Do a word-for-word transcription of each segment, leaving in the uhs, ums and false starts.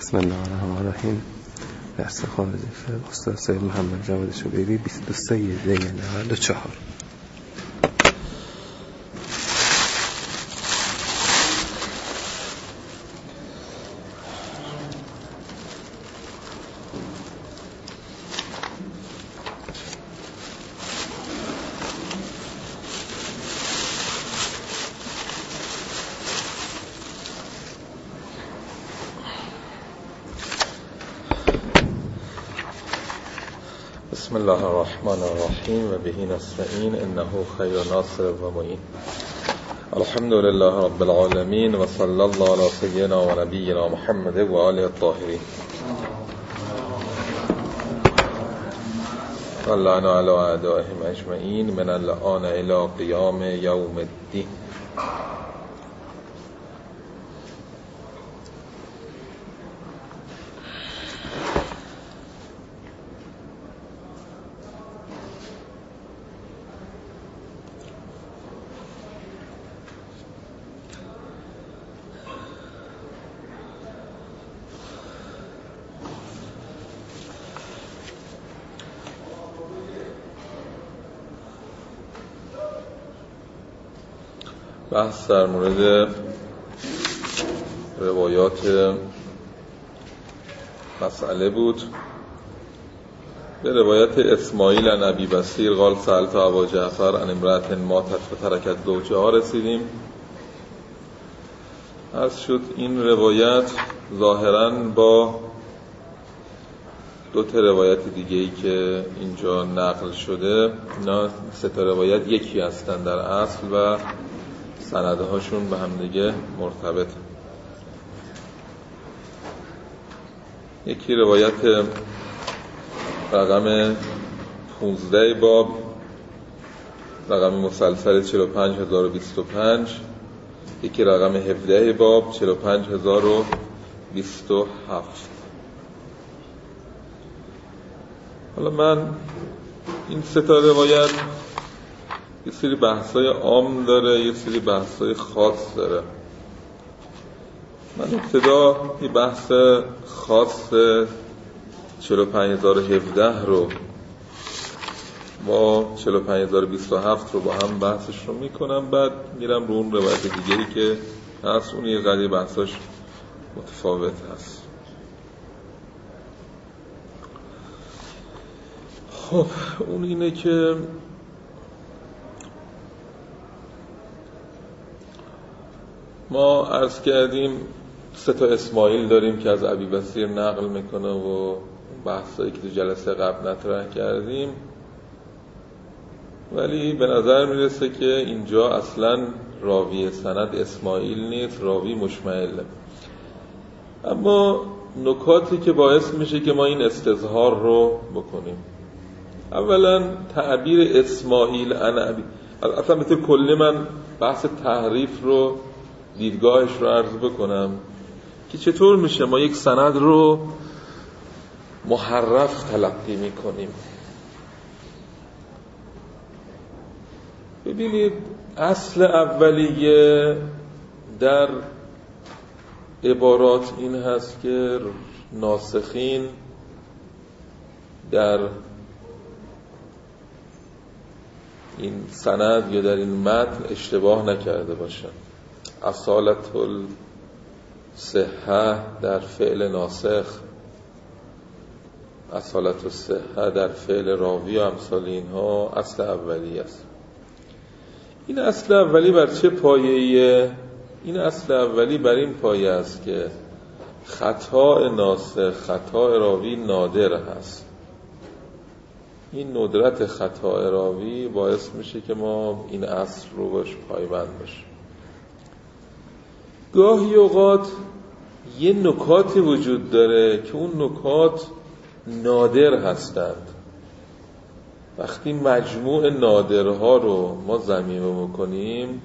بسم الله الرحمن الرحیم. درس خارجی فقه استاد سید محمد جواد شبیری بیست و سه دی نود و چهار. بسم الله الرحمن الرحیم و بهی نستعین انه خیر ناصر و معین. الحمد لله رب العالمین و صلی الله علی سیدنا و نبینا محمد و آله الطاهرین. اللعنا علی اعدائهم اجمعین من الآن الی قیام یوم الدین. بحث در مورد روایات مسئله بود. به روایت اسماعیل عن ابی بصیر قال سألت ابا جعفر عن امرأة ماتت و ترکت زوجها رسیدیم. عرض شد این روایت ظاهراً با دو تا روایت دیگه ای که اینجا نقل شده، اینا سه تا روایت یکی هستن در اصل و سندهاشون به هم دیگه مرتبط. یکی روایت رقم پانزده باب، رقم مسلسل چهل و پنج هزار و بیست و پنج، یکی رقم هفده باب چهل و پنج هزار و بیست و هفت. حالا من این سه تا روایت یه سری بحثای عام داره، یه سری بحثای خاص داره. من ابتدا یه بحث خاص چهل و پنج هزار و هفده رو با چهل و پنج هزار و بیست و هفت رو با هم بحثش رو میکنم، بعد میرم رو اون روایت دیگری که هست، اون یه قدری بحثاش متفاوت هست. خب اون اینه که ما عرض کردیم سه تا اسماعیل داریم که از ابی بصیر نقل میکنه و بحثایی که تو جلسه قبل مطرح کردیم، ولی به نظر میرسه که اینجا اصلا راوی سند اسماعیل نیست، راوی مشمعله. اما نکاتی که باعث میشه که ما این استظهار رو بکنیم، اولا تعبیر اسماعیل عن ابی، اصلا به طور کلی من بحث تحریف رو دیدگاهش رو عرض بکنم که چطور میشه ما یک سند رو محرف تلقی میکنیم. ببینید اصل اولیه در عبارات این هست که ناسخین در این سند یا در این متن اشتباه نکرده باشن. اصالت الصحه در فعل ناسخ، اصالت الصحه در فعل راوی و امثال اینها اصل اولی است. این اصل اولی بر چه پایه‌ایه؟ این اصل اولی بر این پایه است که خطا ناسخ، خطا راوی نادر هست. این ندرت خطا راوی باعث میشه که ما این اصل رو باش پایبند باشیم. گاهی اوقات یه نکاتی وجود داره که اون نکات نادر هستند. وقتی مجموع نادرها رو ما ضمیمه بکنیم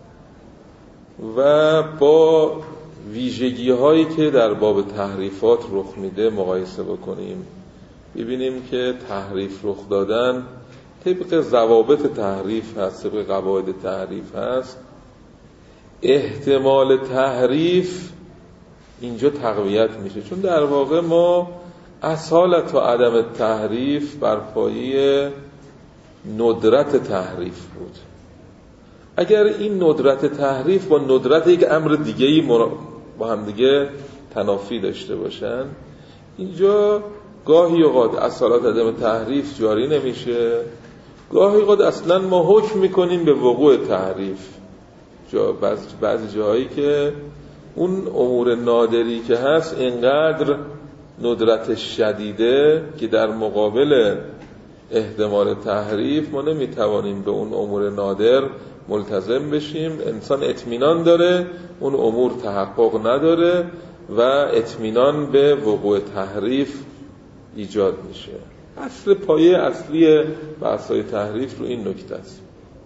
و با ویژگی هایی که در باب تحریفات رخ میده مقایسه بکنیم، ببینیم که تحریف رخ دادن طبق ضوابط تحریف هست، طبق قواعد تحریف هست، احتمال تحریف اینجا تقویت میشه، چون در واقع ما اصالت و عدم تحریف بر پایه ندرت تحریف بود. اگر این ندرت تحریف با ندرت یک امر دیگه‌ای با هم دیگه تنافی داشته باشن، اینجا گاهی اوقات اصالت عدم تحریف جاری نمیشه، گاهی اوقات اصلا ما حکم میکنیم به وقوع تحریف. جا بعض بعضی جاهایی که اون امور نادری که هست اینقدر ندرت شدیده که در مقابل احتمال تحریف ما نمیتوانیم به اون امور نادر ملتزم بشیم. انسان اطمینان داره اون امور تحقق نداره و اطمینان به وقوع تحریف ایجاد میشه. اصل پایه اصلی بحث‌های تحریف رو این نکته است.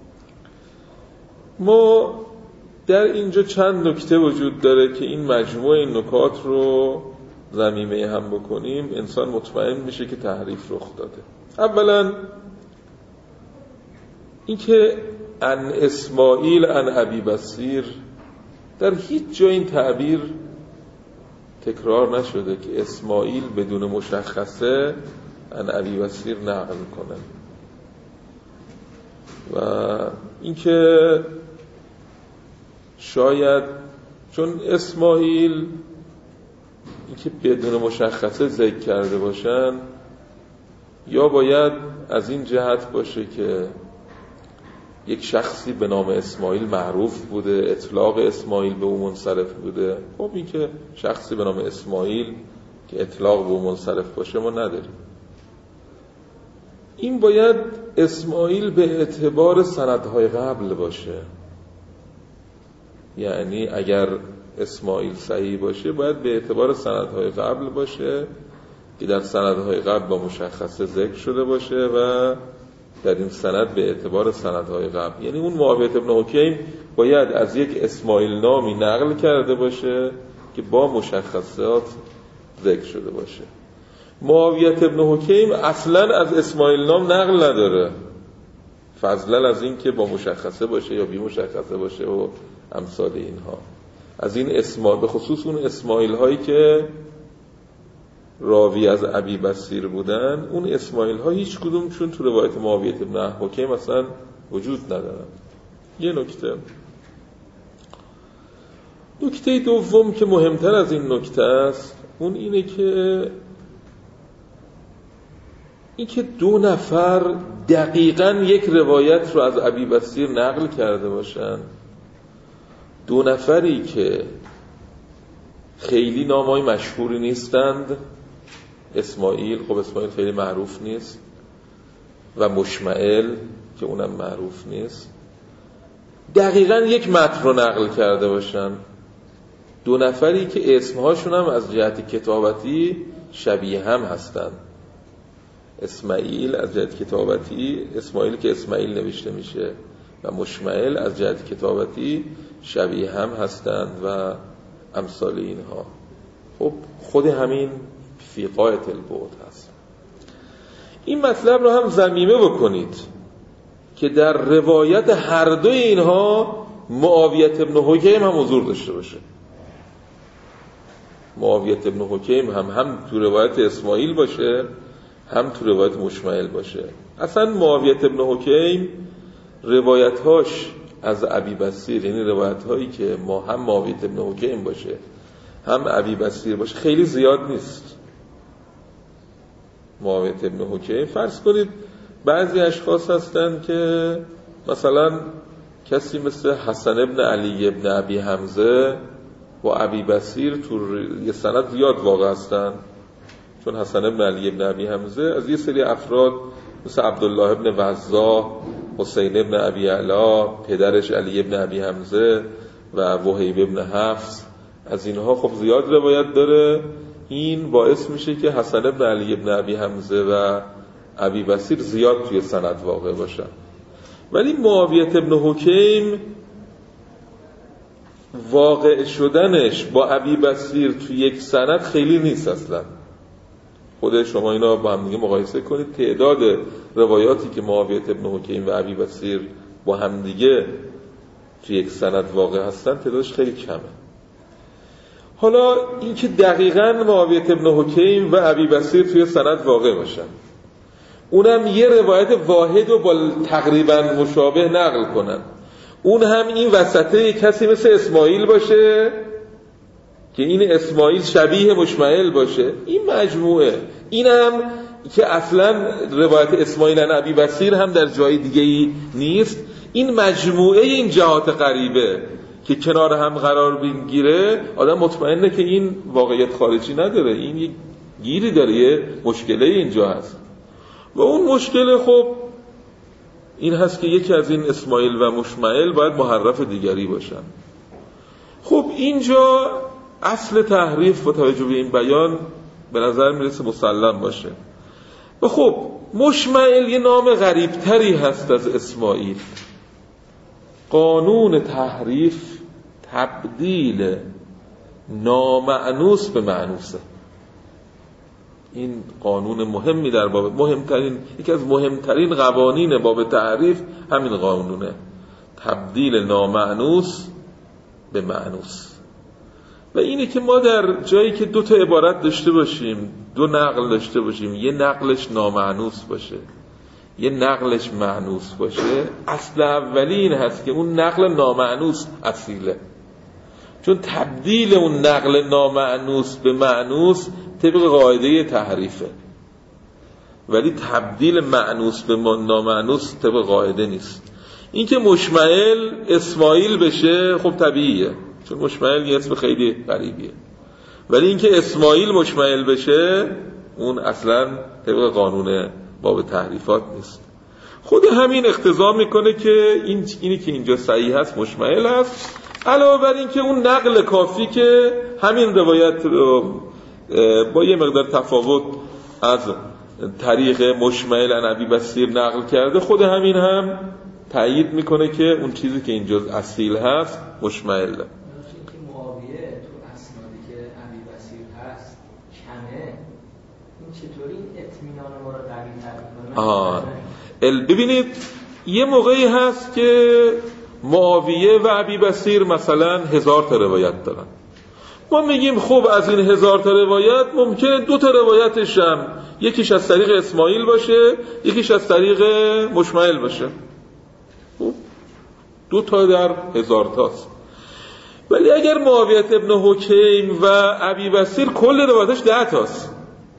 ما در اینجا چند نکته وجود داره که این مجموعه این نکات رو ضمیمه هم بکنیم انسان مطمئن میشه که تحریف رخ داده. اولا اینکه ان اسماعیل ان ابی بصیر، در هیچ جای این تعبیر تکرار نشده که اسماعیل بدون مشخصه ان ابی بصیر نقل کنه. و اینکه شاید چون اسماعیل اینکه بدون مشخصه ذکر کرده باشن، یا باید از این جهت باشه که یک شخصی به نام اسماعیل معروف بوده، اطلاق اسماعیل به او منصرف بوده. خب این که شخصی به نام اسماعیل که اطلاق به او منصرف باشه ما نداریم. این باید اسماعیل به اعتبار سندهای قبل باشه، یعنی اگر اسماعیل صحیح باشه باید به اعتبار سندهای قبل باشه که در سندهای قبل با مشخصه ذکر شده باشه و در این سند به اعتبار سندهای قبل، یعنی اون معاویه ابن حکیم باید از یک اسماعیل نامی نقل کرده باشه که با مشخصات ذکر شده باشه. معاویه ابن حکیم اصلا از اسماعیل نام نقل نداره، فضلا از این که با مشخصه باشه یا بی مشخصه باشه و امثال اینها. از این اسماعیل، به خصوص اون اسماعیل هایی که راوی از ابی بصیر بودن، اون اسماعیل ها هیچ کدوم چون تو روایت معاویه ابن حکیم اصلا وجود ندارن. یه نکته نکته دوم که مهمتر از این نکته است، اون اینه که این که دو نفر دقیقاً یک روایت رو از ابی بصیر نقل کرده باشن، دو نفری که خیلی نامای مشهوری نیستند، اسماعیل، خب اسماعیل خیلی معروف نیست، و مشمعل که اونم معروف نیست، دقیقاً یک متن رو نقل کرده باشن. دو نفری که اسمهاشون هم از جهت کتابتی شبیه هم هستند. اسماعیل از جهت کتابتی، اسماعیل که اسماعیل نوشته میشه، و مشمعل از جهت کتابتی شبیه هم هستند و امثال اینها. خب خود همین فی غایة البعد هست. این مطلب رو هم ضمیمه بکنید که در روایت هر دو اینها معاویه ابن حکیم هم حضور داشته باشه. معاویه ابن حکیم هم هم تو روایت اسماعیل باشه، هم تو روایت مشمعل باشه. اصلا معاویه ابن حکیم روایت‌هاش از ابی بصیر، یعنی روایت‌هایی که ما هم معاویه ابن حکیم باشه هم ابی بصیر باشه خیلی زیاد نیست. معاویه ابن حکیم فرض کنید بعضی اشخاص هستن که مثلا کسی مثل حسن ابن علی ابن ابی حمزه و ابی بصیر تو یه سند زیاد واقع هستن، چون حسن ابن علی ابن ابی حمزه از یه سری افراد مثل عبدالله ابن وضاح، حسین ابن ابی علا، پدرش علی ابن ابی حمزه و وهیب ابن حفص، از اینها خب زیاد روایت داره. این باعث میشه که حسن ابن علی ابن ابی حمزه و ابی بصیر زیاد توی سند واقع باشن. ولی معاویه ابن حکیم واقع شدنش با ابی بصیر توی یک سند خیلی نیست اصلا. خود شما اینا با هم دیگه مقایسه کنید، تعداد روایاتی که معاویه ابن حکیم و ابی بصیر با هم دیگه توی یک سند واقع هستن تعدادش خیلی کمه. حالا این که دقیقاً معاویه ابن حکیم و ابی بصیر توی سند واقع باشن، اونم یه روایت واحد و با تقریباً مشابه نقل کنن، اون هم این وسطه کسی مثل اسماعیل باشه که این اسماعیل شبیه مشمعل باشه، این مجموعه، اینم که اصلا روایت اسماعیل عن ابی بصیر هم در جای دیگه‌ای نیست، این مجموعه این جهات غریبه که کنار هم قرار بگیره آدم مطمئنه که این واقعیت خارجی نداره، این یک گیری داره، یه مشکله اینجا هست. و اون مشکل خب این هست که یکی از این اسماعیل و مشمعل باید محرف دیگری باشن. خب اینجا اصل تحریف با توجه به این بیان به نظر میرسه مسلم باشه. و خب مشمعل یه نام غریبتری هست از اسماعیل. قانون تحریف تبدیل نامعنوس به معنوسه. این قانون مهمی در باب، مهمترین، یکی از مهمترین قوانین باب تحریف همین قانونه، تبدیل نامعنوس به معنوس. و اینه که ما در جایی که دو تا عبارت داشته باشیم، دو نقل داشته باشیم، یه نقلش نامعنوس باشه، یه نقلش معنوس باشه، اصل اولی این هست که اون نقل نامعنوس اصیله، چون تبدیل اون نقل نامعنوس به معنوس طبق قاعده تحریفه، ولی تبدیل معنوس به نامعنوس طبق قاعده نیست. این که مشمعل اسماعیل بشه خب طبیعیه، چون مشمعل یه اسم خیلی غریبیه، ولی این که اسماعیل مشمعل بشه اون اصلا طبق قانون باب تحریفات نیست. خود همین اقتضا میکنه که این اینی که اینجا صحیح هست مشمعل هست، علاوه بر این که اون نقل کافی که همین روایت با یه مقدار تفاوت از طریق مشمعل عن ابی بصیر نقل کرده، خود همین هم تأیید میکنه که اون چیزی که اینجا اصیل هست مشمعله. معاویه تو اسنادی که ابی بصیر هست کمه، این چطوری اطمینان ما رو قوی تر میکنه؟ آه ال ببینید یه موقعی هست که معاویه و ابی بصیر مثلا هزار تا روایت دارن، ما میگیم خب از این هزار تا روایت ممکنه دو تا روایتش هم یکیش از طریق اسماعیل باشه، یکیش از طریق مشمعل باشه، دو تا در هزار تاست. ولی اگر معاویه ابن حکیم و ابی بصیر کل روایتش ده تاست،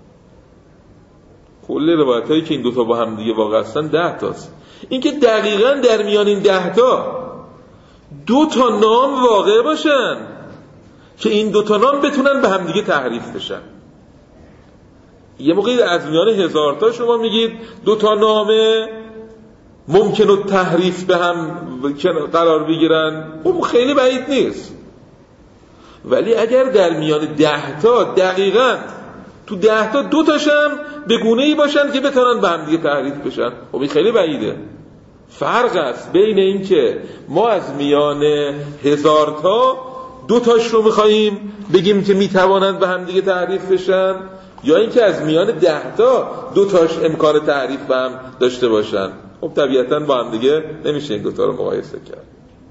کل روایتایی که این دو تا با هم دیگه واقع هستن ده تاست، این که دقیقاً در میان این ده تا دو تا نام واقع باشن که این دو تا نام بتونن به هم دیگه تحریف بشن. یه موقعی از میان هزار تا شما میگید دو تا نام ممکنه تحریف به هم قرار بگیرن، خب خیلی بعید نیست. ولی اگر در میان ده تا دقیقاً تو ده تا دو تاشم به گونه‌ای باشن که بتونن به هم دیگه تحریف بشن، خب این خیلی بعیده. فرق است بین این که ما از میان هزار تا دو تاش رو می‌خوایم بگیم که میتوانند به هم دیگه تحریف بشن، یا این که از میان ده تا دو تاش امکان تحریف به هم داشته باشن. خب طبیعتاً با هم دیگه نمیشه این دوتا رو مقایسه کرد.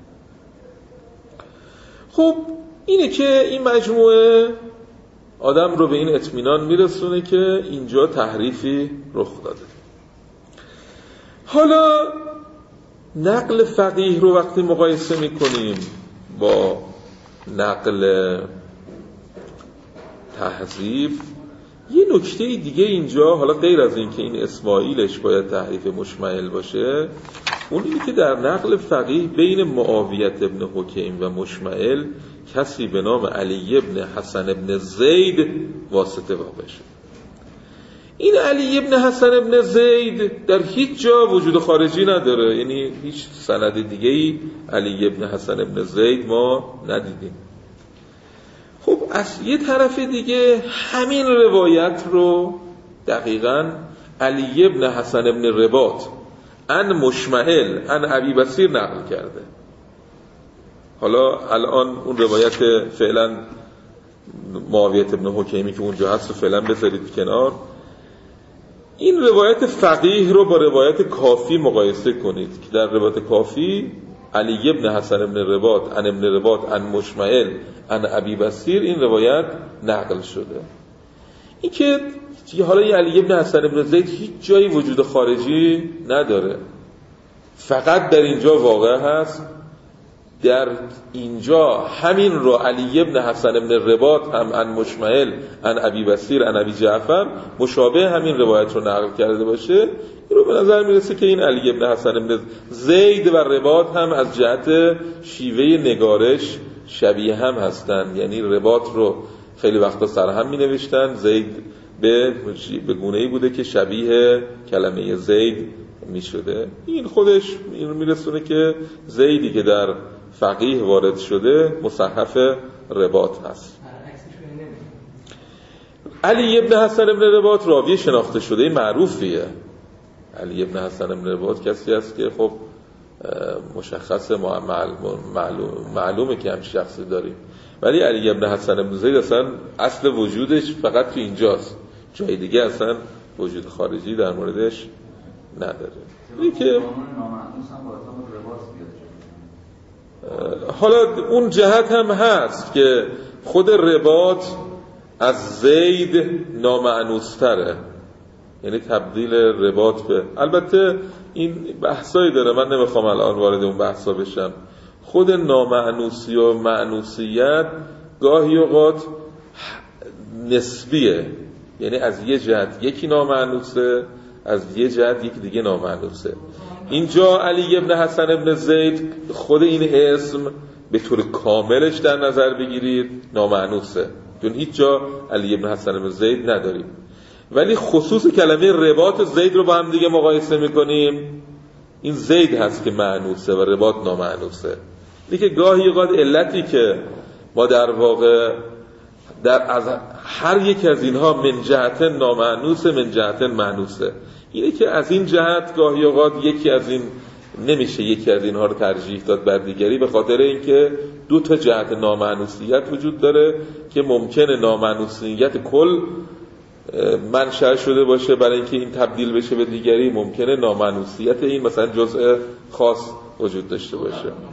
خب اینه که این مجموعه آدم رو به این اطمینان میرسونه که اینجا تحریفی رخ داده. حالا نقل فقیه رو وقتی مقایسه میکنیم با نقل تحذیف، یه نکته دیگه اینجا، حالا غیر از این که این اسماعیلش باید تحریف مشمعل باشه، اون اینه که در نقل فقیه بین معاویه ابن حکیم و مشمعل کسی به نام علی ابن حسن ابن زید واسطه واقع شد. این علی ابن حسن ابن زید در هیچ جا وجود خارجی نداره، یعنی هیچ سند دیگه‌ای علی ابن حسن ابن زید ما ندیدیم. خب از یه طرف دیگه همین روایت رو دقیقاً علی ابن حسن ابن رباط ان مشمعل ان ابی بصیر نقل کرده. حالا الان اون روایت فعلا معاویه ابن حکیمی که اونجا هست رو فعلا بذارید کنار، این روایت فقیه رو با روایت کافی مقایسه کنید که در روایت کافی علی ابن حسن ابن رباط عن ابن رباط عن مشمعل عن ابی بصیر این روایت نقل شده. این که حالا این علی ابن حسن ابن زید هیچ جایی وجود خارجی نداره، فقط در اینجا واقع هست. در اینجا همین رو علی ابن حسن ابن رباط هم عن مشمعل عن ابی بصیر عن ابی جعفر مشابه همین روایت رو نقل کرده باشه، این رو به نظر میرسه که این علی ابن حسن ابن زید و رباط هم از جهت شیوه نگارش شبیه هم هستند. یعنی رباط رو خیلی وقتا سر هم می نوشتن، زید به به گونه‌ای بوده که شبیه کلمه زید می شده. این خودش این رو میرسونه که زیدی که در فقیه وارد شده مصحف رباط هست. علی ابن حسن ابن رباط راوی شناخته شده معروفیه. علی ابن حسن ابن رباط کسی است که خب مشخص معلوم معلومه که هم شخصی داریم، ولی علی ابن حسن ابن زید اصلا اصل وجودش فقط تو اینجاست، جای دیگه اصلا وجود خارجی در موردش نداره. این که حالا اون جهت هم هست که خود رباط از زید نامعنوستره، یعنی تبدیل رباط به، البته این بحثایی داره من نمیخوام الان وارد اون بحثا بشم. خود نامعنوسی و معنوسیت گاهی اوقات نسبیه، یعنی از یه جهت یکی نامعنوسه، از یه جهت یکی دیگه نامعنوسه. اینجا علی ابن حسن ابن زید خود این اسم به طور کاملش در نظر بگیرید نامعنوسه، چون هیچ جا علی ابن حسن ابن زید نداریم، ولی خصوص کلمه رباط زید رو با هم دیگه مقایسه میکنیم، این زید هست که معنوسه و رباط نامعنوسه. اینه که گاهی اوقات علتی که ما در واقع در از هر یک از اینها من جهت نامعنوسه من جهت معنوسه، اینه که از این جهت گاهی اوقات یکی از این نمیشه یکی از اینها رو ترجیح داد بر دیگری، به خاطر اینکه دو تا جهت نامعنوسیت وجود داره که ممکنه نامعنوسیت کل منشأ شده باشه برای اینکه این تبدیل بشه به دیگری، ممکنه نامعنوسیت این مثلا جزء خاص وجود داشته باشه.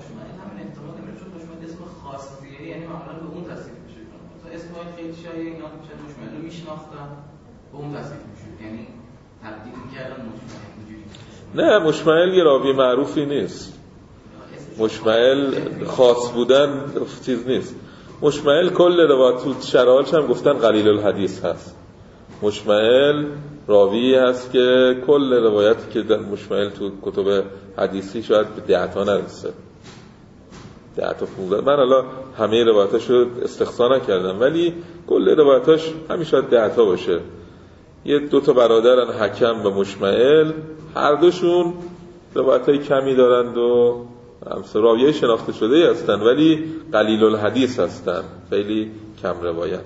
نه مشمعل یه راوی معروفی نیست، مشمعل خاص بودن چیز نیست. مشمعل کل روایت تو شرایطش هم گفتن قلیل الحدیث هست. مشمعل راوی هست که کل روایتی که در مشمعل تو کتب حدیثی شاید به ده تا نرسه، ده تا پونزده. من حالا همه روایتاشو استقصا نکردم ولی کل روایتاش همین شاید ده تا باشه. یه دو تا برادرن حکم و مشمعل، هر دوشون روایتای کمی دارند و همسر راویه شناخته شده هستن ولی قلیل الحدیث هستن، خیلی کم روایت.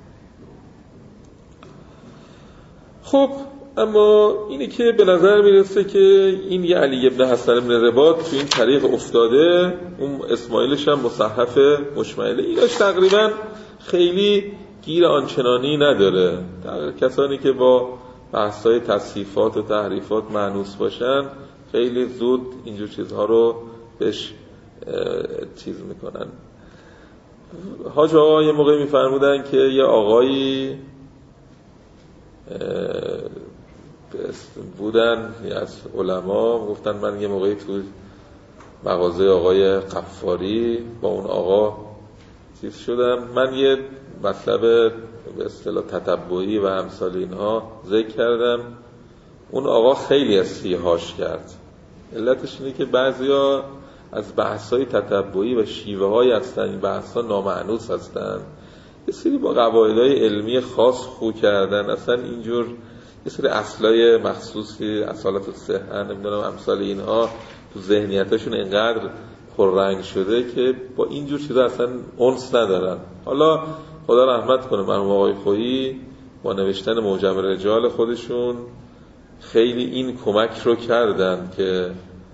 خب اما اینی که به نظر میرسه که این یه علی ابن حسن ابن رباط تو این طریق افتاده، اون اسماعیلش هم مصحف مشمعله، ایناش تقریبا خیلی گیر آنچنانی نداره. کسانی که با بحث‌های تصحیفات و تحریفات مانوس باشن خیلی زود اینجور چیزها رو بهش چیز میکنن. حاج آقا یه موقعی میفرمودن که یه آقایی بودن از علما، گفتن من یه موقعی تو مغازه آقای قفاری با اون آقا چیز شدم، من یه مطلب به اصطلاح تتبعی و امثال اینها ذکر کردم، اون آقا خیلی از سیهاش کرد. علتش اینه که بعضیا از بحث‌های تتبعی و شیوه‌های هستن، این بحث‌ها نامعنوس هستن، یه سری با قواعدهای علمی خاص خو کردن، اصلا اینجور یه سری اصلای مخصوصی اصالت الصحه نمیدونم امثال اینها تو ذهنیتشون اینقدر پررنگ شده که با اینجور چیزا اصلا انس ندارن. حالا خدا رحمت کنه مرحوم آقای خویی با نوشتن معجم رجال خودشون خیلی این کمک رو کردن که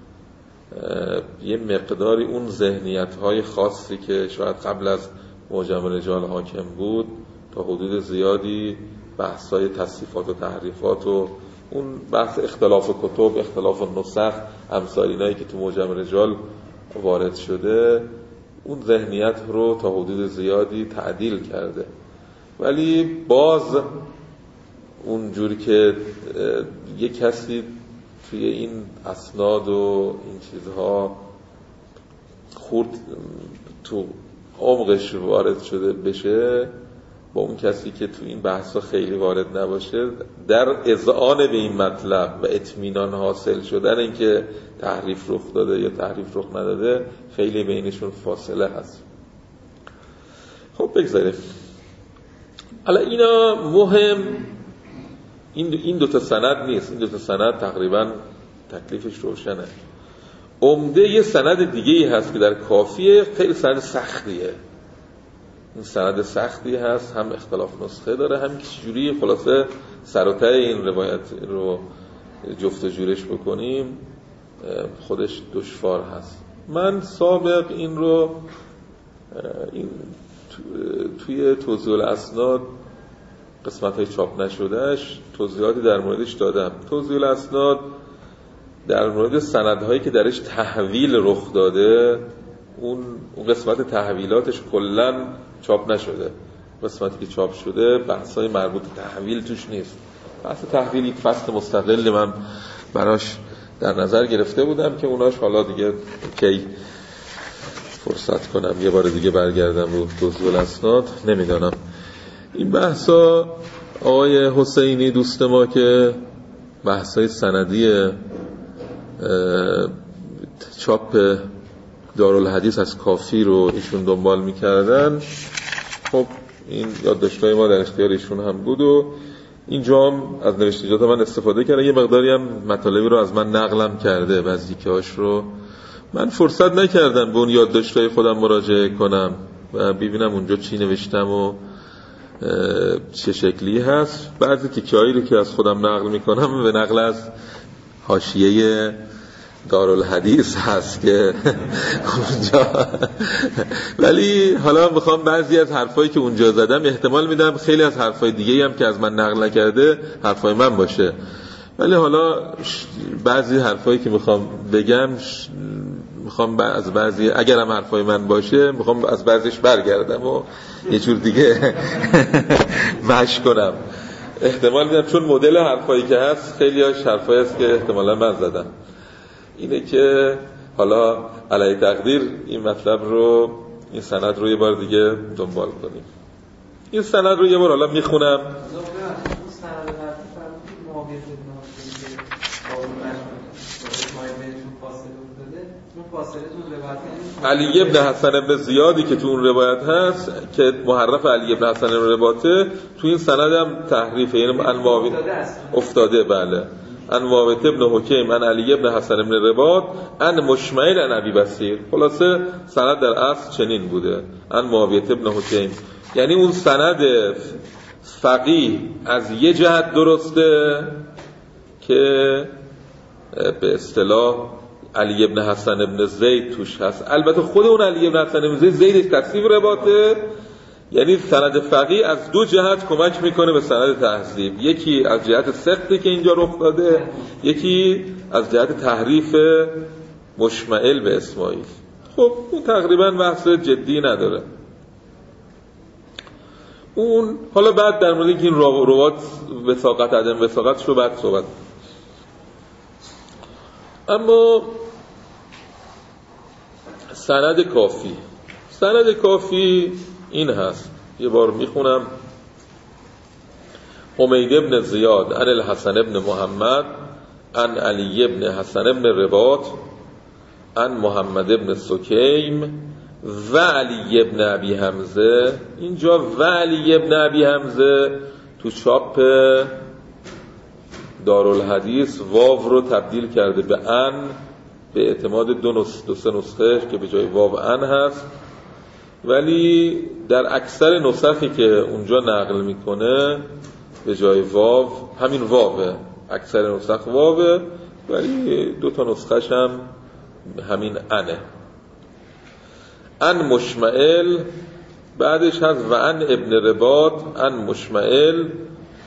یه مقداری اون ذهنیت‌های خاصی که شاید قبل از معجم رجال حاکم بود تا حدود زیادی بحث‌های تصحیفات و تحریفات و اون بحث اختلاف کتب، اختلاف نسخ، امثال اینایی که تو معجم رجال وارد شده اون ذهنیت رو تا حدود زیادی تعدیل کرده، ولی باز اونجوری که یک کسی توی این اسناد و این چیزها خورد تو عمقش وارد شده بشه با اون کسی که تو این بحثا خیلی وارد نباشه، در اذعان به این مطلب و اطمینان حاصل شدن اینکه تحریف رخ داده یا تحریف رخ نداده خیلی بینشون فاصله هست. خب بگذاریم. حالا اینا مهم، این این دو تا سند نیست، این دو تا سند تقریبا تکلیفش روشنه. عمده یه سند دیگه ای هست که در کافیه، خیلی سند سختیه. این سند سختی هست، هم اختلاف نسخه داره، هم که چجوری خلاصه سر و ته این روایت رو جفت و جورش بکنیم خودش دشوار هست. من سابق این رو این توی توضیح الاسناد قسمت های چاپ نشدهش توضیحاتی در موردش دادم. توضیح الاسناد در مورد سندهایی که درش تحویل رخ داده، اون اون قسمت تحویلاتش کلاً چاپ نشده. قسمتی که چاپ شده بحثای مربوط به تحویل توش نیست. بحث تحویل یک فصل مستقل من براش در نظر گرفته بودم که اوناش حالا دیگه کی فرصت کنم یه بار دیگه برگردم رو توضیح الاسناد نمیدانم. این بحثا آقای حسینی دوست ما که بحثای سندی چاپ دارالحدیث از کافی رو ایشون دنبال میکردن، خب این یادداشت‌های ما در اختیار ایشون هم بود و اینجا هم از نوشتجات من استفاده کرده. یه مقداری هم مطالبی رو از من نقلم کرده، بعضی کهاش رو من فرصت نکردم به اون یادداشت‌های خودم مراجعه کنم و ببینم اونجا چی نوشتم و چه شکلی هست. بعضی تیکه‌هایی رو که از خودم نقل میکنم به نقل از حاشیه دارالحدیث هست که اونجا، ولی حالا میخوام بعضی از حرفایی که اونجا زدم احتمال میدم خیلی از حرفای دیگه هم که از من نقل نکرده حرفای من باشه، ولی حالا بعضی حرفایی که میخوام بگم میخوام از بعضی اگرم حرفای من باشه میخوام از بعضیش برگردم و یه جور دیگه مش کنم. احتمال میدم چون مدل حرفایی که هست خیلی هاش حرفایی هست که احتمالا من زدم. اینه که حالا علی تقدیر این مطلب رو، این سند رو یه بار دیگه دنبال کنیم. این سند رو یه بار حالا میخونم. علی ابن حسن ابن زیادی که تو اون روایت هست که محرف علی ابن حسن ابن رباطه، تو این سند هم تحریفه، یعنی انواوی افتاده. بله، ان واوت ابن حکیم ان علی ابن حسن ابن رباط ان مشمعیل ان ابی بصیر. خلاصه سند در اصل چنین بوده، ان واوت ابن حکیم، یعنی اون سند فقیه از یه جهت درسته که به اصطلاح علی ابن حسن ابن زید توش هست. البته خود اون علی ابن حسن ابن زید زیدش تصحیح رباطه، یعنی سند فقیه از دو جهت کمک میکنه به سند تهذیب، یکی از جهت سقطی که اینجا رخ داده، یکی از جهت تحریف مشمعل به اسماعیل. خب اون تقریبا بحث جدی نداره. اون حالا بعد در مورد این روات وثاقت عدم وثاقتش رو بعد صحبت. اما سند کافی، سند کافی این هست، یه بار میخونم. حمید ابن زیاد عن الحسن ابن محمد عن علی ابن حسن ابن رباط عن محمد ابن سکیم و علی ابن ابی حمزه. اینجا و علی ابن ابی حمزه تو چاپ دارالحدیث واو رو تبدیل کرده به ان، به اعتماد دو, نسخه دو سه نسخه که به جای واو ان هست، ولی در اکثر نسخی که اونجا نقل میکنه به جای واو همین واوه، اکثر نسخ واوه، ولی دو تا نسخش هم همین انه. ان مشمعل، بعدش هست و ان ابن رباط ان مشمعل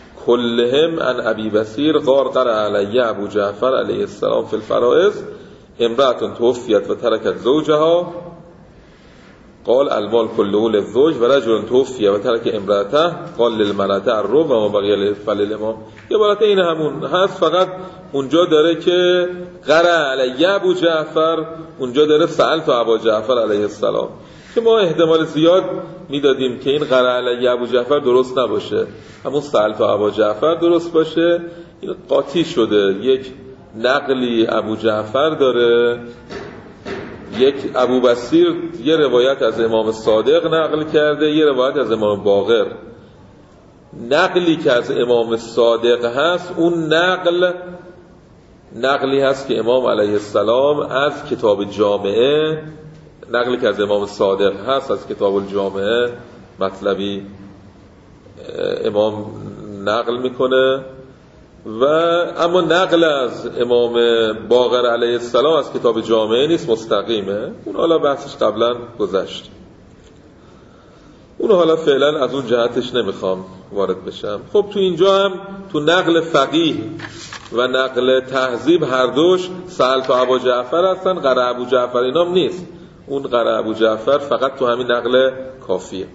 کلهم ان ابی بصیر قال قرأ علی ابو جعفر علیه السلام فی الفرائض. امرأة توفیت و ترکت زوجها قال المال كله للزوج و رجل توفی و ترک امرأته قال للمرأة الربع و ما بقی فللامام. یه عبارت این همون هست، فقط اونجا داره که قرأ علی ابو جعفر، اونجا داره سألت ابا جعفر علیه السلام، که ما احتمال زیاد میدادیم که این قرأ علی ابو جعفر درست نباشه، همون سألت ابا جعفر درست باشه. این قاطی شده، یک نقلی ابو جعفر داره، یک ابو بصیر یه روایت از امام صادق نقل کرده، یه روایت از امام باقر. نقلی که از امام صادق هست اون نقل نقلی هست که امام علیه السلام از کتاب جامعه، نقلی که از امام صادق هست از کتاب الجامعه مطلبی امام نقل میکنه، و اما نقل از امام باقر علیه السلام از کتاب جامعه نیست، مستقیمه. اون حالا بحثش قبلا گذشت، اون حالا فعلا از اون جهتش نمیخوام وارد بشم. خب تو اینجا هم تو نقل فقیه و نقل تهذیب هر دوش سألت ابا جعفر هستن، قرأ ابو جعفر اینام نیست. اون قرأ ابو جعفر فقط تو همین نقل کافیه.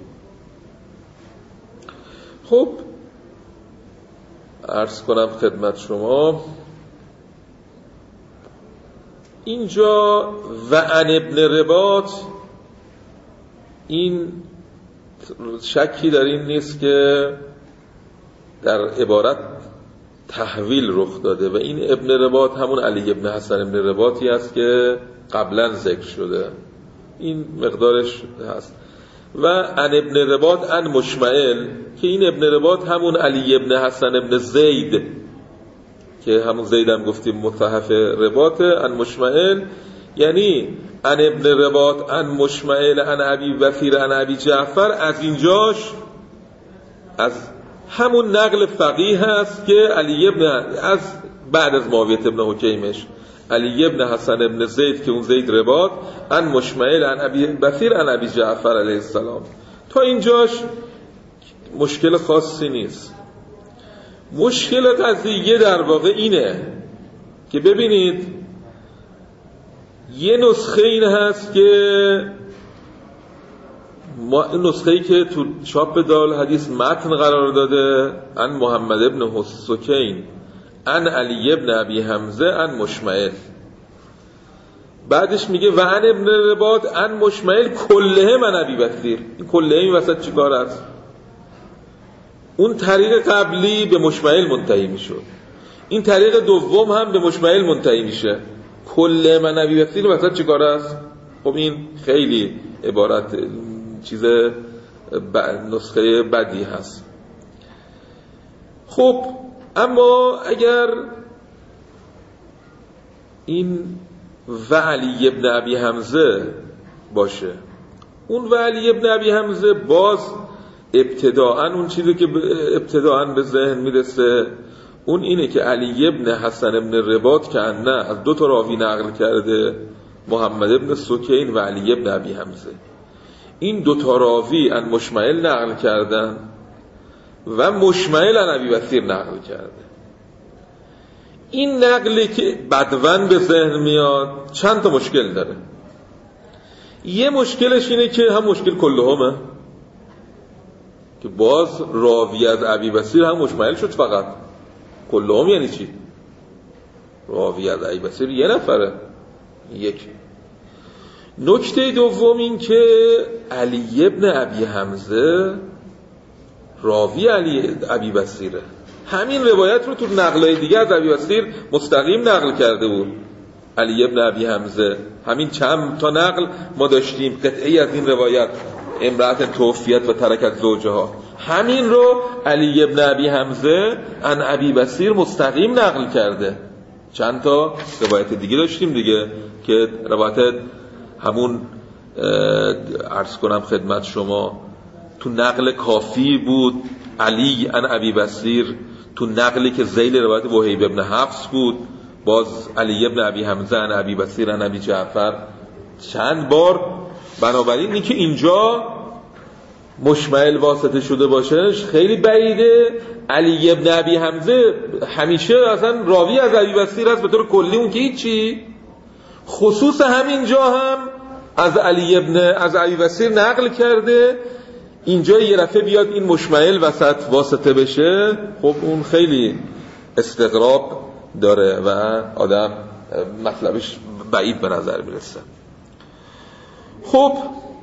خب عرض کنم خدمت شما اینجا و عن ابن رباط، این شکی در این نیست که در عبارت تحویل رخ داده و این ابن رباط همون علی ابن حسن ابن رباطی است که قبلا ذکر شده، این مقدارش هست. و عن ابن رباط عن مشمعل، که این ابن رباط همون علی ابن حسن ابن زید که همون زید هم گفتیم متحف رباطه، عن مشمعل یعنی عن ابن رباط عن مشمعل عن ابی وفیر عن ابی جعفر. از اینجاش از همون نقل فقیه هست که علی ابن از بعد از معاویه ابن حکیمش علی ابن حسن ابن زید که اون زید رباط عن مشمعل عن ابی وفیر عن ابی جعفر علیه السلام. تا اینجاش مشکل خاصی نیست. مشکل قضیه در واقع اینه که ببینید یه نسخه این هست که ما نسخه‌ای که تو چاپ دال حدیث متن قرار داده عن محمد ابن حسکین عن علی ابن ابی حمزه عن مشمعل، بعدش میگه و عن ابن رباط عن مشمعل کله من ابی بصیر. این کله این وسط چیکار است؟ اون طریق قبلی به مشمعل منتهی میشد، این طریق دوم هم به مشمعل منتهی میشه. کله من ابی بصیر وسط چیکار است؟ خب این خیلی عبارت چیز ب... نسخه بدی هست. خب اما اگر این و علی ابن ابی حمزه باشه، اون و علی ابن ابی حمزه باز ابتداءً اون چیزی که ابتداءً به ذهن میرسه اون اینه که علی ابن حسن ابن رباط که نه از دو تا راوی نقل کرده، محمد ابن سکین و علی ابن ابی حمزه. این دو تا راوی ان مشمعل نقل کردن و مشمعل ان ابی بصیر نقل کرده. این نقلی که بدون به ذهن میاد چند تا مشکل داره. یه مشکلش اینه که هم مشکل کلهمه که باز راوی از ابی بصیر هم مشمعل شد، فقط کلهم یعنی چی؟ راوی از ابی بصیر یه نفره. یک نکته دوم این که علی ابن ابی حمزه راوی علی ابی بصیره. همین روایت رو تو نقلای دیگه از ابی بصیر مستقیم نقل کرده بود علی ابن ابی حمزه. همین چند تا نقل ما داشتیم، قطعی از این روایت امرأت توفیت و ترکت زوجها، همین رو علی ابن ابی حمزه عن ابی بصیر مستقیم نقل کرده. چند تا روایت دیگه داشتیم دیگه که روایت همون عرض کنم خدمت شما تو نقل کافی بود علی عن ابی بصیر، تو نقلی که ذیل روایت وهیب ابن حفص بود باز علی ابن ابی حمزه عن ابی بصیر عن ابی جعفر چند بار. بنابراین این که اینجا مشمعل واسطه شده باشه خیلی بعیده. علی ابن ابی حمزه همیشه اصلا راوی از ابی بصیر است به طور کلی، اون که هیچی، خصوص همینجا هم از علی ابن از ابی بصیر نقل کرده. اینجا یه رفعه بیاد این مشمعل وسط واسطه بشه، خب اون خیلی استغراب داره و آدم مطلبش بعید به نظر میرسه. خب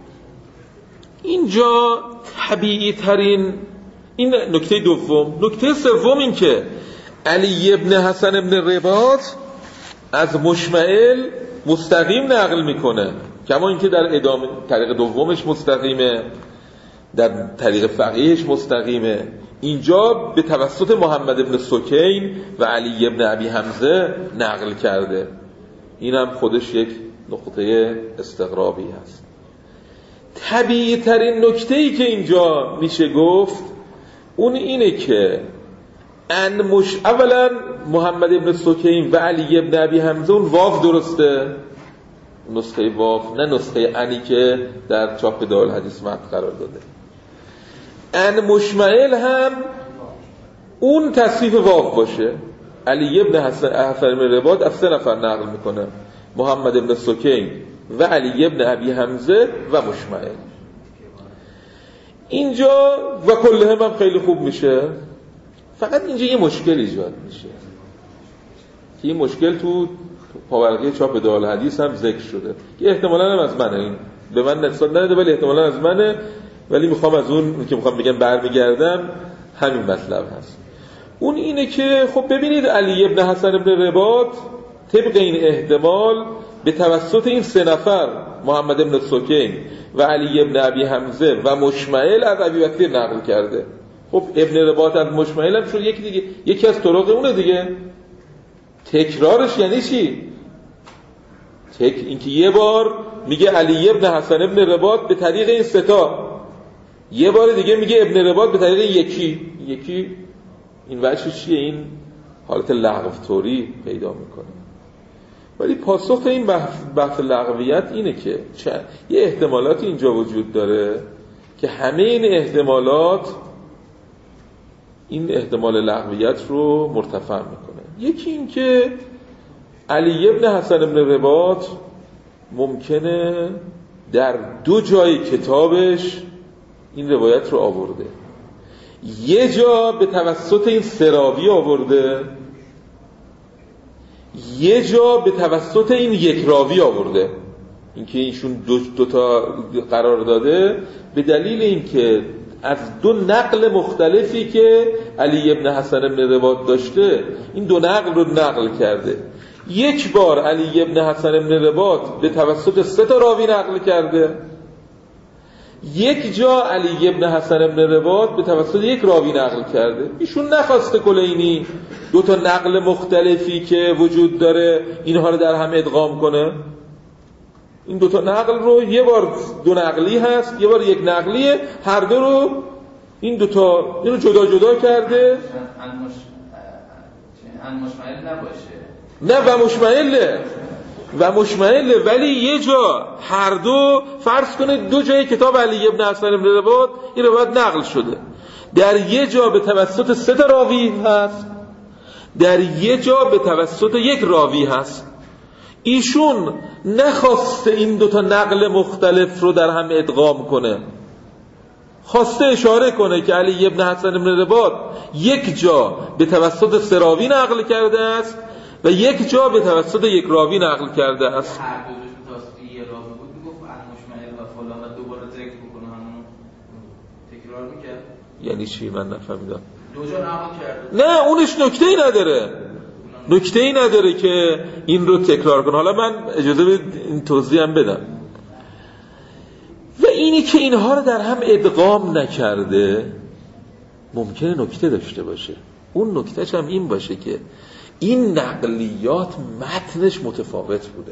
اینجا طبیعی ترین این نکته دوم. نکته سوم این که علی ابن حسن ابن رباط از مشمعل مستقیم نقل میکنه، کما اینکه در ادامه طریق دومش مستقیمه، در طریق فقیهش مستقیمه. اینجا به توسط محمد ابن سکین و علی ابن ابی حمزه نقل کرده. اینم خودش یک نقطه استغرابی هست. طبیعی ترین نکته‌ای که اینجا میشه گفت اون اینه که ان مش اولا محمد ابن سکین و علی ابن ابی حمزه اون واو درسته، نسخه واو، نه نسخه انی که در چاپ دارالحدیث متن قرار داده. ان مشمعل هم اون تصریف واو باشه. علی ابن حسن ابن رباط از سه نفر نقل میکنه، محمد ابن سکین و علی ابن ابی حمزه و مشمعل. اینجا و کلهم هم خیلی خوب میشه، فقط اینجا یه مشکل ایجاد میشه که این مشکل تو پاورقی چاپ دارالحدیث هم ذکر شده که احتمالاً هم از منه، این به من نسبت نداده ولی احتمالاً از منه، ولی میخوام از اون که میخوام بگم برمیگردم همین مطلب هست. اون اینه که خب ببینید علی ابن حسن ابن رباط طبق این احتمال به توسط این سه نفر محمد ابن سکین و علی ابن ابی حمزه و مشمعل از ابی بکر نقل کرده. خب ابن رباط از مشمعل هم شد یکی دیگه، یکی از طرق اونه دیگه. تکرارش یعنی چی؟ تک اینکه یه بار میگه علی ابن حسن ابن رباط به طریق این ستا، یه بار دیگه میگه ابن رباط به طریق یکی یکی این وجه چیه؟ این حالت لغو طوری پیدا میکنه. ولی پاسخ این بحث, بحث لغویت اینه که چه؟ یه احتمالاتی اینجا وجود داره که همه این احتمالات این احتمال لغویت رو مرتفع میکنه. یکی این که علی ابن حسن ابن رباط ممکنه در دو جای کتابش این روایت رو آورده، یه جا به توسط این سراوی آورده، یه جا به توسط این یک راوی آورده. اینکه ایشون دو, دو تا قرار داده به دلیل اینکه از دو نقل مختلفی که علی ابن حسن ابن رباط داشته این دو نقل رو نقل کرده. یک بار علی ابن حسن ابن رباط به توسط سه تا راوی نقل کرده، یک جا علی ابن حسن ابن رباط به توسط یک راوی نقل کرده. ایشون نخواسته کلینی دو تا نقل مختلفی که وجود داره اینها رو در هم ادغام کنه. این دو تا نقل رو یه بار دو نقلی هست، یه بار یک نقلیه، هر دو رو این دو تا اینو جدا جدا کرده. ان مشمعل نباشه، نه و مشمعله و مشمعله ولی یه جا هر دو فرض کنید دو جای کتاب علی ابن حسن ابن رباط این روایت نقل شده، در یه جا به توسط سه تا راوی هست، در یه جا به توسط یک راوی هست. ایشون نخواسته این دوتا نقل مختلف رو در هم ادغام کنه، خواسته اشاره کنه که علی ابن حسن ابن رباط یک جا به توسط سه راوی نقل کرده است و یک جا به توسط یک راوی نقل کرده است. هر دو دوش توسط یه راوی بود میگفت ان مشمعل و فلان و دوباره ذکر بکنه همون تکرار میکرد. یعنی چی؟ من نفهمیدم. دو جا نقل کرده. نه اونش نکته‌ای نداره، نکته‌ای نداره که این رو تکرار کنه. حالا من اجازه بدید این توضیح هم بدم. و اینی که اینها رو در هم ادغام نکرده ممکنه نکته داشته باشه. اون نکتهش هم این باشه که این نقلیات متنش متفاوت بوده.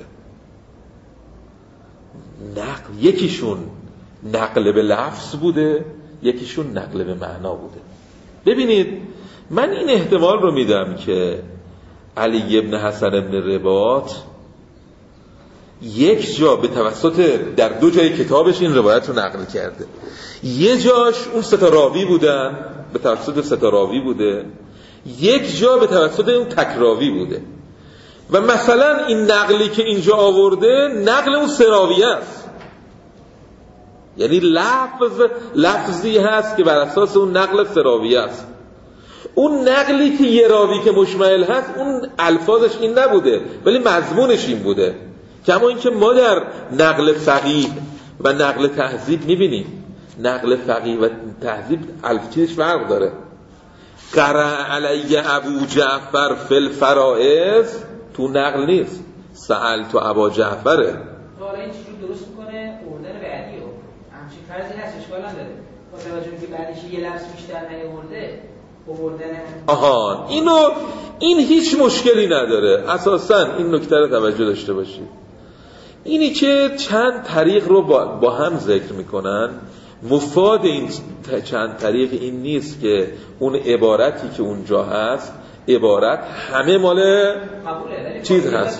نقل یکیشون نقل به لفظ بوده، یکیشون نقل به معنا بوده. ببینید من این احتمال رو میدم که علی ابن حسن ابن رباط یک جا به توسط در دو جای کتابش این روایت رو نقل کرده، یه جاش اون سه تا راوی بودن به توسط سه تا راوی بوده، یک جا به توسط اون تک راوی بوده. و مثلا این نقلی که اینجا آورده نقل اون سراویه است، یعنی لفظ لفظی هست که بر اساس اون نقل سراویه است. اون نقلی که یه راوی که مشمعل هست اون الفاظش این نبوده ولی مضمونش این بوده. کما اینکه ما در نقل فقیه و نقل تهذیب میبینیم نقل فقیه و تهذیب الفاظش فرق داره. قرأ علی ابو جعفر فی الفرائض تو نقل نیست، سألت ابا جعفره. حالا این چیزو درست میکنه اوردن بعدی رو همچین فرضی هست، اشکال نداره با توجه به که بعدش یه لفظ بیشتر نیاورده اوردن. آها اینو این هیچ مشکلی نداره. اساساً این نکته رو توجه داشته باشید، اینی که چند طریق رو با, با هم ذکر میکنن، مفاد این چند طریق این نیست که اون عبارتی که اونجا هست عبارت همه مال چیز هست.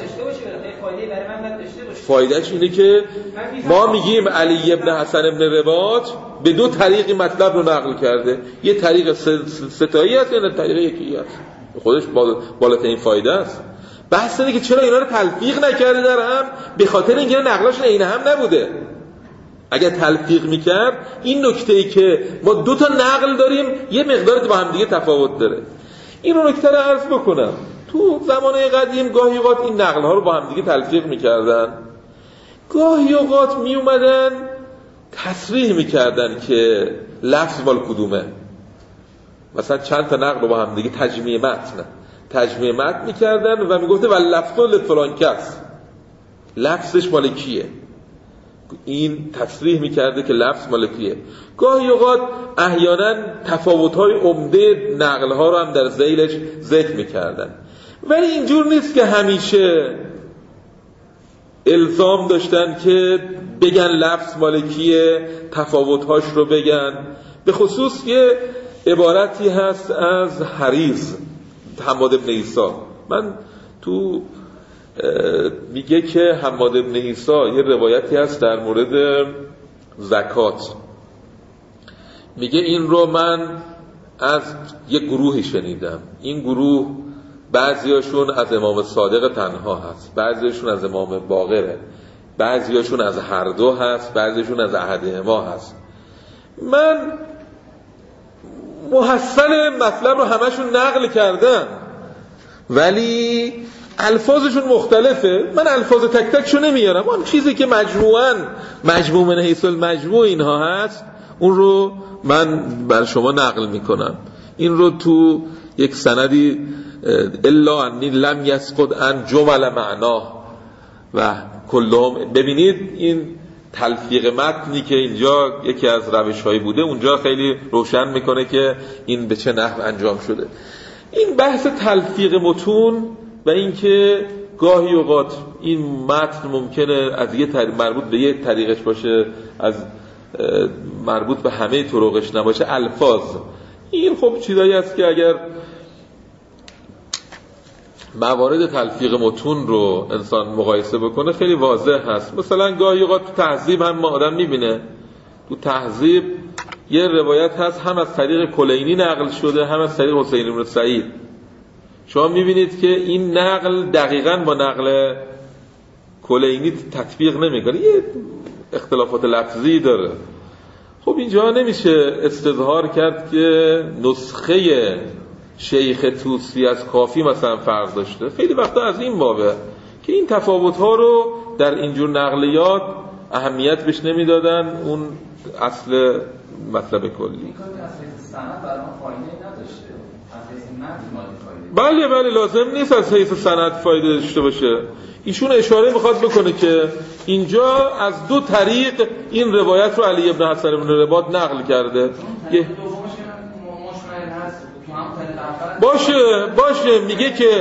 فایدهش اینه که ما میگیم علی ابن حسن ابن رباط به دو طریقی مطلب رو نقل کرده، یه طریق ستایی هست یا طریق یکی هست، خودش بالاترین فایده است. بحث اینه که چرا اینا رو تلفیق نکرده در هم، به خاطر اینکه نقلاشون عین هم نبوده. اگر تلفیق میکرد این نکته‌ای که ما دو تا نقل داریم یه مقدار با هم دیگه تفاوت داره. این رو نکته رو عرض بکنم. تو زمانه قدیم گاهی اوقات این نقل ها رو با هم دیگه تلفیق میکردن، گاهی اوقات می اومدن تصریح میکردن که لفظ مال کدومه. مثلا چند تا نقل رو با هم دیگه تجمیع متن تجمیع متن میکردن و میگفته و لفظ لفلان کس، لفظش مال کیه. این تصریح میکرده که لفظ مال کیه. گاهی اوقات احیانا تفاوت‌های عمده نقل‌ها رو هم در ذیلش ذکر میکردن، ولی اینجور نیست که همیشه الزام داشتن که بگن لفظ مال کیه، تفاوت‌هاش رو بگن. به خصوص یه عبارتی هست از حریز حماد بن عیسی. من تو میگه که حماد بن عیسی یه روایتی هست در مورد زکات، میگه این رو من از یه گروهی شنیدم، این گروه بعضیاشون از امام صادق تنها هست، بعضیاشون از امام باقره، بعضیاشون از هر دو هست، بعضیاشون از احدهما هست. من محصل مطلب رو همشون نقل کردم ولی الفاظشون مختلفه. من الفاظ تک تکشو نمیارم، اون چیزی که مجموعاً مجموع من حیث المجموع اینها هست اون رو من بر شما نقل میکنم. این رو تو یک سندی الا انی لم یسقط عن جمل معناه و کلهم، ببینید این تلفیق متنی که اینجا یکی از روش‌هایی بوده اونجا خیلی روشن میکنه که این به چه نحو انجام شده. این بحث تلفیق متون و اینکه گاهی اوقات این متن ممکنه از یه طریق مربوط به یه طریقش باشه، از مربوط به همه طرقش نباشه، الفاظ این خب چیزایی است که اگر موارد تلفیق متون رو انسان مقایسه بکنه خیلی واضح هست. مثلا گاهی اوقات تو تهذیب هم آدم میبینه، تو تهذیب یه روایت هست هم از طریق کلینی نقل شده هم از طریق حسین بن سعید. شما میبینید که این نقل دقیقاً با نقل کلینی تطبیق نمیکنه، یه اختلافات لفظی داره. خب اینجا نمیشه استظهار کرد که نسخه شیخ طوسی از کافی مثلا فرق داشته. خیلی وقتا از این بابه که این تفاوت‌ها رو در اینجور نقلیات اهمیت بهش نمیدادن، اون اصل مطلب کلی. بله بله لازم نیست از حیث سند فایده داشته باشه. ایشون اشاره میخواد بکنه که اینجا از دو طریق این روایت رو علی ابن حسن ابن رباط نقل کرده. باشه باشه میگه که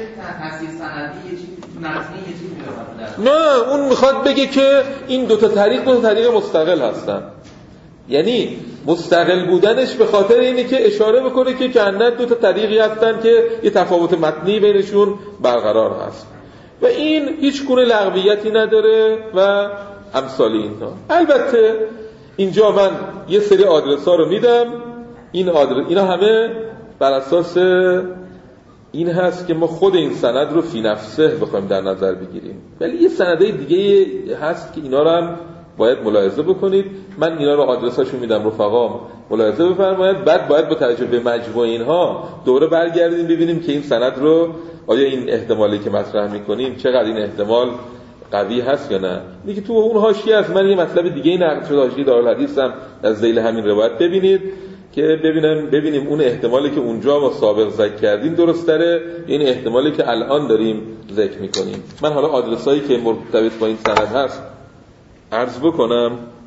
نه، اون میخواد بگه که این دو تا طریق دو تا طریق مستقل هستن، یعنی مستقل بودنش به خاطر اینه که اشاره بکنه که کنه دو تا طریقی هستن که یه تفاوت متنی بینشون برقرار هست و این هیچ گونه لغویتی نداره و امثال اینها. البته اینجا من یه سری آدرس ها رو میدم، این آدرس اینا همه بر اساس این هست که ما خود این سند رو فی نفسه بخوایم در نظر بگیریم، ولی یه سندهای دیگه هست که اینا رو هم باید ملاحظه بکنید. من اینا رو آدرساشو میدم رفقام، ملاحظه بفرمایید. بعد باید با توجه به مجموع اینها دوره برگردیم ببینیم که این سند رو آیا این احتمالی که مطرح میکنیم چقدر این احتمال قوی هست یا نه. دیگه تو اون حاشیه از من یه مطلب دیگه نقل شده، حاشیه دارالحدیث هم از ذیل همین روایت ببینید که ببینیم ببینیم اون احتمالی که اونجا ما سابق ذکر کردیم درست تره، این احتمالی که الان داریم ذکر میکنیم. من حالا آدرسایی که مرتبط با این سند هست عرض بکنم.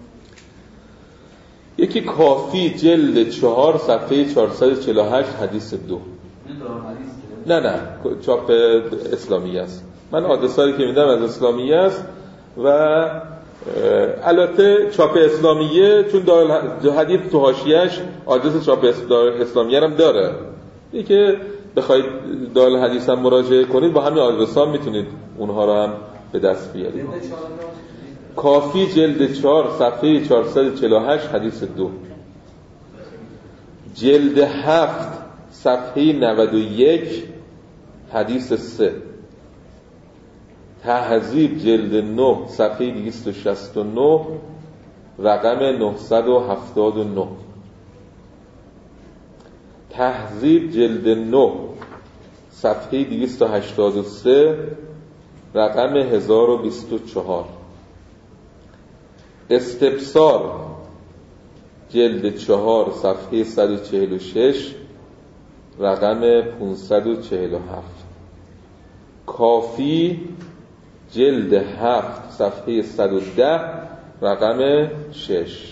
یکی کافی جلد چهار صفحه چهارصد و چهل و هشت حدیث دو. نه نه چاپ اسلامی است. من آدرسایی که میدم از اسلامی است و البته چاپ اسلامیه چون حدیث تو حاشیه‌اش آدرس چاپ اسلامیه هم داره. اینکه بخواید دار حدیث هم مراجعه کنید با همین آدرس ها میتونید اونها رو هم به دست بیارید. کافی جلد چهار صفحه چهارصد و چهل و هشت حدیث دو، جلد هفت صفحه نود و یک حدیث سه، تهذیب جلد نه صفحه دویست و شصت و نه رقم نهصد و هفتاد و نه، تهذیب جلد نه صفحه دویست و هشتاد و سه رقم هزار و بیست و چهار، استبصار جلد چهار صفحه صد و چهل و شش رقم پانصد و چهل و هفت، کافی جلد هفت صفحه صد و ده رقم شش.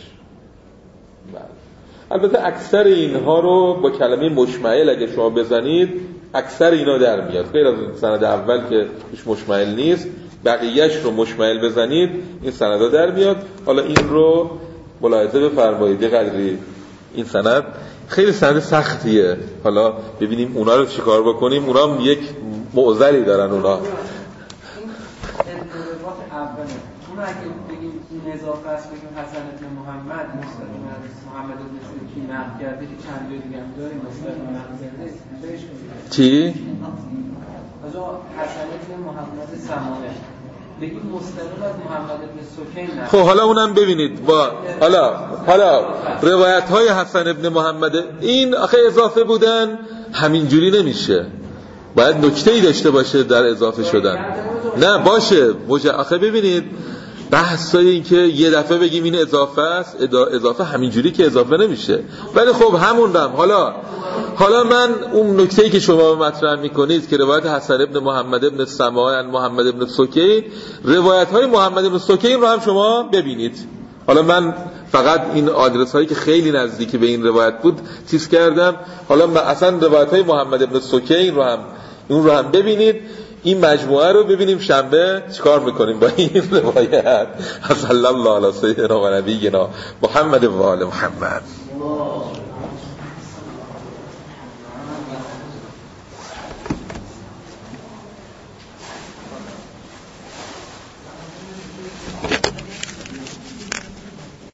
البته اکثر اینها رو با کلمه مشمعل اگه شما بزنید اکثر اینا در میاد، غیر از سند اول که توش مشمعل نیست، بقیهش رو مشمعل بزنید این سندها در میاد. حالا این رو ملاحظه بفرمایید یه قدری این سند خیلی سند سختیه، حالا ببینیم اونا رو چیکار بکنیم. اونا هم یک معضلی دارن اونا. این ارتباط اوله اون اگه بگیم این اضافه است بگیم حسن ابن محمد مستقیم از محمد ابن سوکی نقل کرده که چند جای دیگه هم داریم مستقیم نقل کرده بهش میگیم چی؟ از حسن ابن محمد سمانه بگیم مستقیم از محمد ابن سوکی نقل. خب حالا اونم ببینید با حالا حالا روایت های حسن ابن محمد این آخه اضافه بودن همینجوری نمیشه، باید نکته‌ای داشته باشه در اضافه شدن. نه باشه مجا... آخه ببینید بحثای این که یه دفعه بگیم این اضافه است، اضافه همینجوری که اضافه نمیشه. ولی خب همون رم حالا حالا من اون نکته‌ای که شما مطرح میکنید که روایت حسن ابن محمد ابن سماع عن محمد ابن سوکی، روایت های محمد ابن سوکی رو هم شما ببینید. حالا من فقط این آدرس هایی که خیلی نزدیکی به این روایت بود چیز کردم. حالا اصلا روایت های محمد ابن سوکی رو هم اون رو هم ببینید. این مجموعه رو ببینیم شنبه چیکار میکنیم با این روایت. صلی الله علی سیدنا و نبینا محمد و آل محمد.